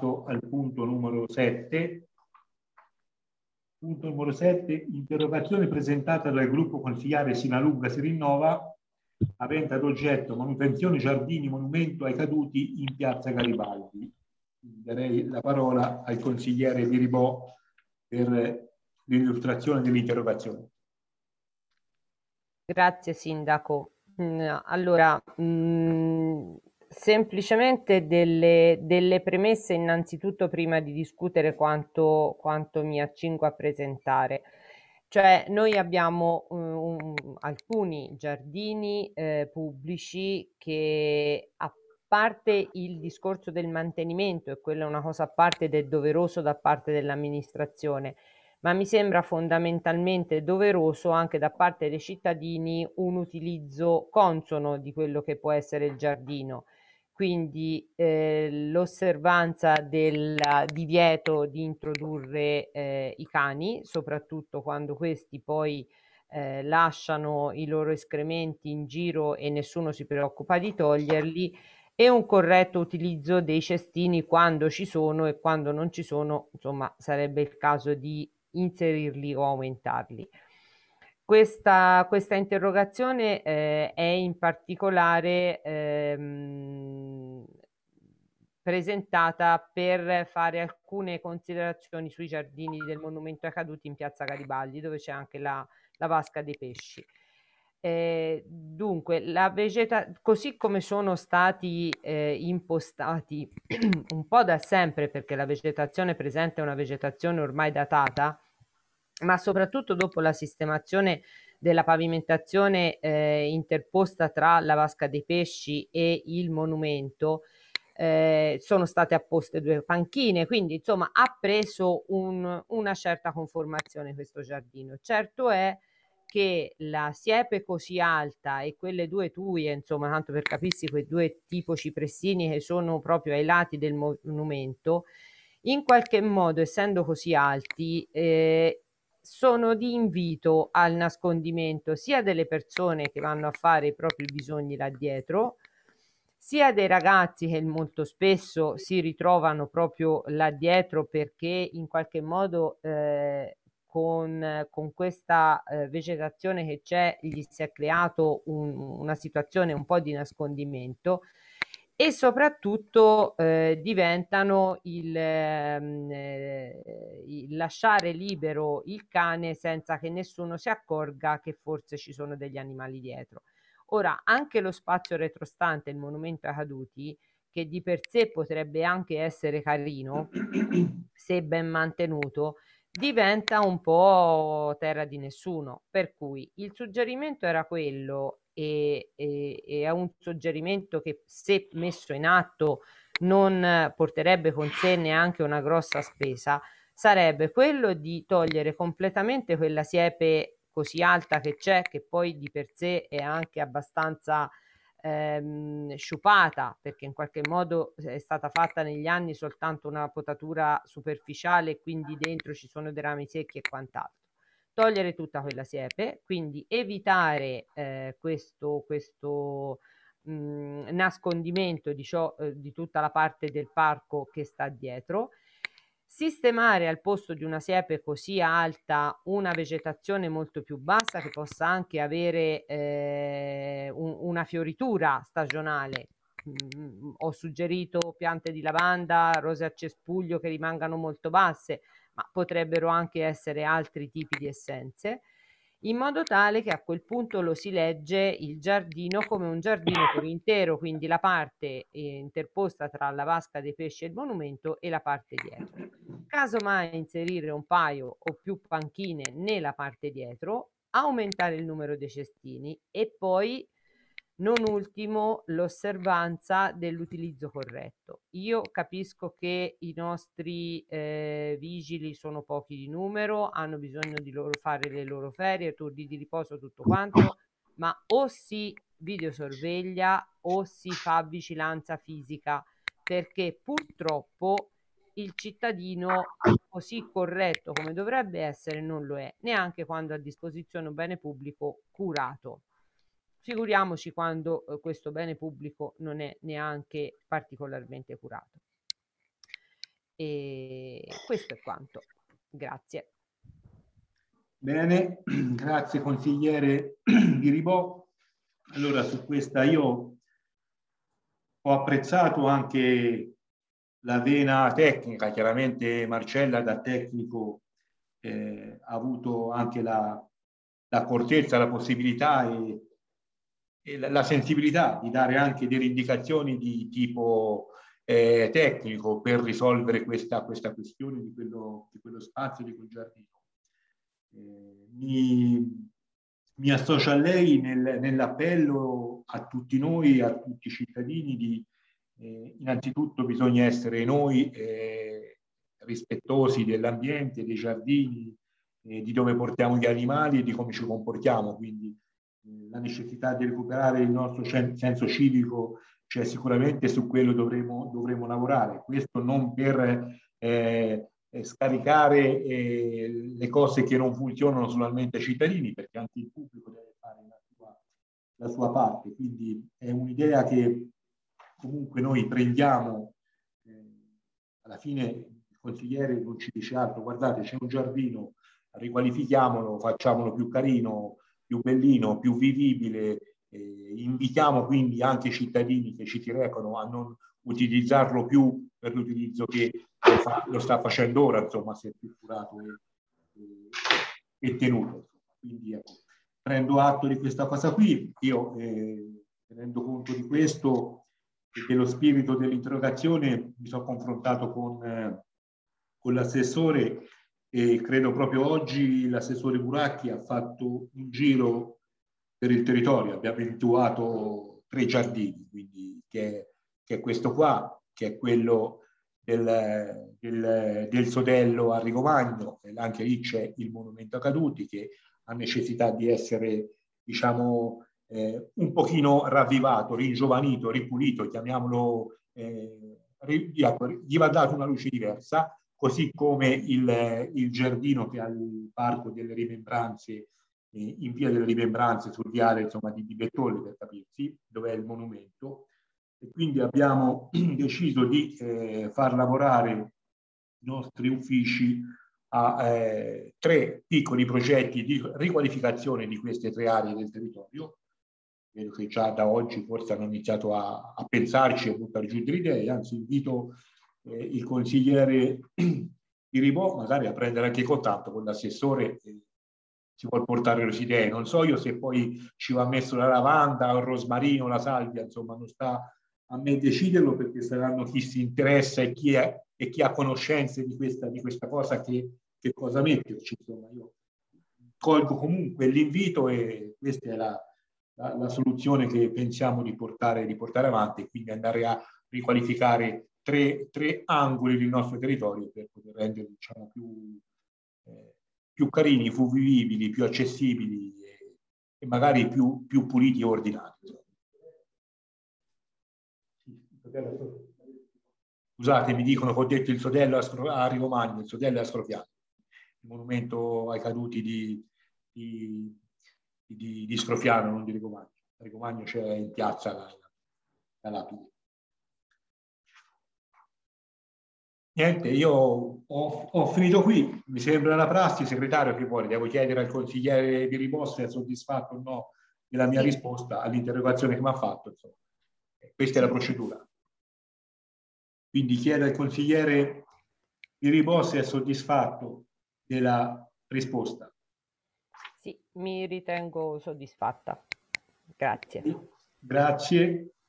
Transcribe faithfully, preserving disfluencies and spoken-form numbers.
passo al punto numero sette. Punto numero sette, interrogazione presentata dal gruppo consigliare Sinalunga si rinnova, avente ad oggetto manutenzione giardini monumento ai caduti in piazza Garibaldi. Darei la parola al consigliere Di Ribò per l'illustrazione dell'interrogazione. Grazie Sindaco. Allora, mh, semplicemente delle, delle premesse innanzitutto prima di discutere quanto, quanto mi accingo a presentare. Cioè noi abbiamo um, um, alcuni giardini eh, pubblici che, a parte il discorso del mantenimento, e quella è una cosa a parte ed è doveroso da parte dell'amministrazione, ma mi sembra fondamentalmente doveroso anche da parte dei cittadini un utilizzo consono di quello che può essere il giardino. Quindi eh, l'osservanza del divieto di introdurre eh, i cani, soprattutto quando questi poi eh, lasciano i loro escrementi in giro e nessuno si preoccupa di toglierli, e un corretto utilizzo dei cestini quando ci sono, e quando non ci sono, insomma, sarebbe il caso di inserirli o aumentarli. Questa, questa interrogazione eh, è in particolare ehm, presentata per fare alcune considerazioni sui giardini del Monumento ai Caduti in piazza Garibaldi, dove c'è anche la, la vasca dei pesci. Eh, dunque, la vegeta- così come sono stati eh, impostati un po' da sempre, perché la vegetazione presente è una vegetazione ormai datata, ma soprattutto dopo la sistemazione della pavimentazione eh, interposta tra la vasca dei pesci e il monumento, eh, sono state apposte due panchine, quindi insomma ha preso un, una certa conformazione questo giardino. Certo è che la siepe così alta e quelle due tuie, insomma, tanto per capirsi, quei due tipo cipressini che sono proprio ai lati del monumento, in qualche modo, essendo così alti, eh, sono di invito al nascondimento sia delle persone che vanno a fare i propri bisogni là dietro, sia dei ragazzi che molto spesso si ritrovano proprio là dietro perché in qualche modo eh, con, con questa eh, vegetazione che c'è gli si è creato un- una situazione un po' di nascondimento, e soprattutto eh, diventano il, ehm, eh, il lasciare libero il cane senza che nessuno si accorga che forse ci sono degli animali dietro. Ora, anche lo spazio retrostante, il monumento ai caduti, che di per sé potrebbe anche essere carino, se ben mantenuto, diventa un po' terra di nessuno. Per cui il suggerimento era quello, e, e, e è un suggerimento che, se messo in atto, non porterebbe con sé neanche una grossa spesa, sarebbe quello di togliere completamente quella siepe così alta che c'è, che poi di per sé è anche abbastanza ehm, sciupata, perché in qualche modo è stata fatta negli anni soltanto una potatura superficiale, quindi dentro ci sono dei rami secchi e quant'altro. Togliere tutta quella siepe, quindi evitare eh, questo, questo mh, nascondimento di, ciò, eh, di tutta la parte del parco che sta dietro, sistemare al posto di una siepe così alta una vegetazione molto più bassa che possa anche avere eh, un- una fioritura stagionale. Mm, ho suggerito piante di lavanda, rose a cespuglio che rimangano molto basse, ma potrebbero anche essere altri tipi di essenze, in modo tale che a quel punto lo si legge il giardino come un giardino per intero, quindi la parte eh, interposta tra la vasca dei pesci e il monumento e la parte dietro. Casomai inserire un paio o più panchine nella parte dietro, aumentare il numero dei cestini e poi, non ultimo, l'osservanza dell'utilizzo corretto. Io capisco che i nostri eh, vigili sono pochi di numero, hanno bisogno di loro fare le loro ferie, turni di riposo, tutto quanto, ma o si videosorveglia o si fa vigilanza fisica, perché purtroppo il cittadino così corretto come dovrebbe essere non lo è, neanche quando ha a disposizione un bene pubblico curato. Figuriamoci quando eh, questo bene pubblico non è neanche particolarmente curato. E questo è quanto. Grazie. Bene, grazie consigliere Biribò. Allora, su questa io ho apprezzato anche la vena tecnica. Chiaramente Marcella da tecnico eh, ha avuto anche la, l'accortezza, la possibilità e, e la, la sensibilità di dare anche delle indicazioni di tipo eh, tecnico per risolvere questa, questa questione di quello, di quello spazio, di quel giardino. Eh, mi, mi associo a lei nel, nell'appello a tutti noi, a tutti i cittadini di eh, innanzitutto bisogna essere noi eh, rispettosi dell'ambiente, dei giardini, eh, di dove portiamo gli animali e di come ci comportiamo. Quindi eh, la necessità di recuperare il nostro senso civico c'è cioè sicuramente, su quello dovremo, dovremo lavorare. Questo non per eh, scaricare eh, le cose che non funzionano solamente ai cittadini, perché anche il pubblico deve fare la sua, la sua parte. Quindi è un'idea che comunque noi prendiamo, eh, alla fine il consigliere non ci dice altro, guardate c'è un giardino, riqualifichiamolo, facciamolo più carino, più bellino, più vivibile, eh, invitiamo quindi anche i cittadini che ci recano a non utilizzarlo più per l'utilizzo che lo, fa, lo sta facendo ora, insomma, se è più curato e, e, e tenuto. Quindi ecco, prendo atto di questa cosa qui, io eh, tenendo conto di questo e dello spirito dell'interrogazione mi sono confrontato con, eh, con l'assessore e credo proprio oggi l'assessore Buracchi ha fatto un giro per il territorio, abbiamo individuato tre giardini, quindi che, che è questo qua, che è quello del, del, del Sodello a Rigomagno, e anche lì c'è il monumento a caduti che ha necessità di essere, diciamo, eh, un pochino ravvivato, ringiovanito, ripulito, chiamiamolo, eh, gli va dato una luce diversa, così come il, il giardino che ha il Parco delle Rimembranze, eh, in via delle Rimembranze, sul viale insomma, di, di Bettolli, per capirsi, dove è il monumento. E quindi abbiamo deciso di eh, far lavorare i nostri uffici a eh, tre piccoli progetti di riqualificazione di queste tre aree del territorio. Vedo che già da oggi forse hanno iniziato a, a pensarci e a buttare giù delle idee, anzi invito eh, il consigliere Biribò magari a prendere anche contatto con l'assessore e si vuol portare le idee. Non so io se poi ci va messo la lavanda, il rosmarino, la salvia, insomma non sta a me deciderlo, perché saranno chi si interessa e chi, è, e chi ha conoscenze di questa, di questa cosa che, che cosa metterci. Insomma, io colgo comunque l'invito e questa è la, la, la soluzione che pensiamo di portare, di portare avanti, e quindi andare a riqualificare tre, tre angoli del nostro territorio per poter rendere, diciamo, più, eh, più carini, più vivibili, più accessibili e, e magari più, più puliti e ordinati. Scusate, mi dicono che ho detto il Sodello a Rigomagno, il Sodello è a Scrofiano, il monumento ai caduti di, di, di, di Scrofiano, non di Rigomagno. A Rigomagno c'è in piazza la, la lapide. Niente, io ho, ho finito qui, mi sembra la prassi, segretario, che vuole, devo chiedere al consigliere Biribò se è soddisfatto o no della mia risposta all'interrogazione che mi ha fatto. Insomma. Questa è la procedura. Quindi chiedo al consigliere Biribò se è soddisfatto della risposta. Sì, mi ritengo soddisfatta. Grazie. Grazie.